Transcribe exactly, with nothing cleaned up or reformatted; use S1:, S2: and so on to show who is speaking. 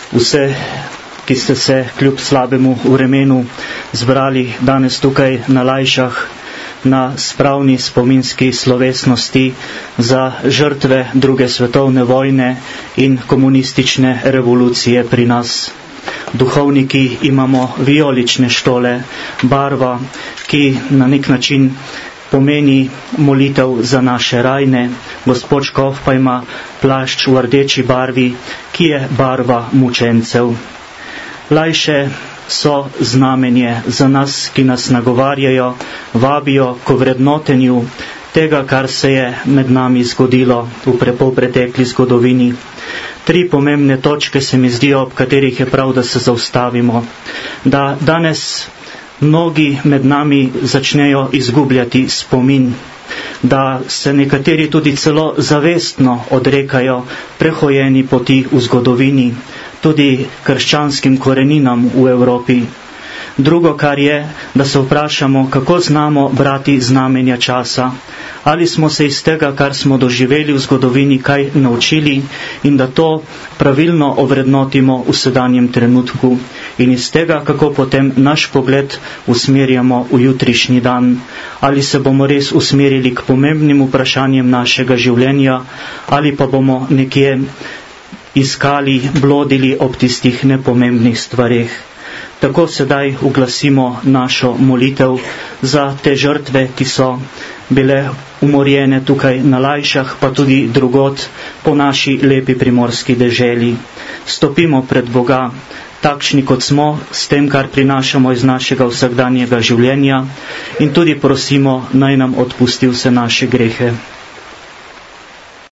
S1: vse, ki ste se kljub slabemu vremenu zbrali danes tukaj na Lajšah na spravni spominski slovesnosti za žrtve druge svetovne vojne in komunistične revolucije pri nas. Duhovniki imamo vijolične štole, barva, ki na nek način pomeni molitev za naše rajne, gospod škof pa ima plašč v rdeči barvi, ki je barva mučencev. Lajše so znamenje za nas, ki nas nagovarjajo, vabijo k vrednotenju tega, kar se je med nami zgodilo v pretekli zgodovini. Tri pomembne točke se mi zdijo, ob katerih je prav, da se zaustavimo. Da danes mnogi med nami začnejo izgubljati spomin, da se nekateri tudi celo zavestno odrekajo prehojeni poti v zgodovini, tudi krščanskim koreninam v Evropi. Drugo, kar je, da se vprašamo, kako znamo brati znamenja časa. Ali smo se iz tega, kar smo doživeli v zgodovini, kaj naučili in da to pravilno ovrednotimo v sedanjem trenutku in iz tega, kako potem naš pogled usmerjamo v jutrišnji dan. Ali se bomo res usmerili k pomembnim vprašanjem našega življenja ali pa bomo nekje iskali, blodili ob tistih nepomembnih stvareh. Tako sedaj uglasimo našo molitev za te žrtve, ki so bile umorjene tukaj na Lajšah, pa tudi drugod po naši lepi primorski deželi. Stopimo pred Boga, takšni kot smo, s tem, kar prinašamo iz našega vsakdanjega življenja in tudi prosimo, naj nam odpusti vse naše grehe.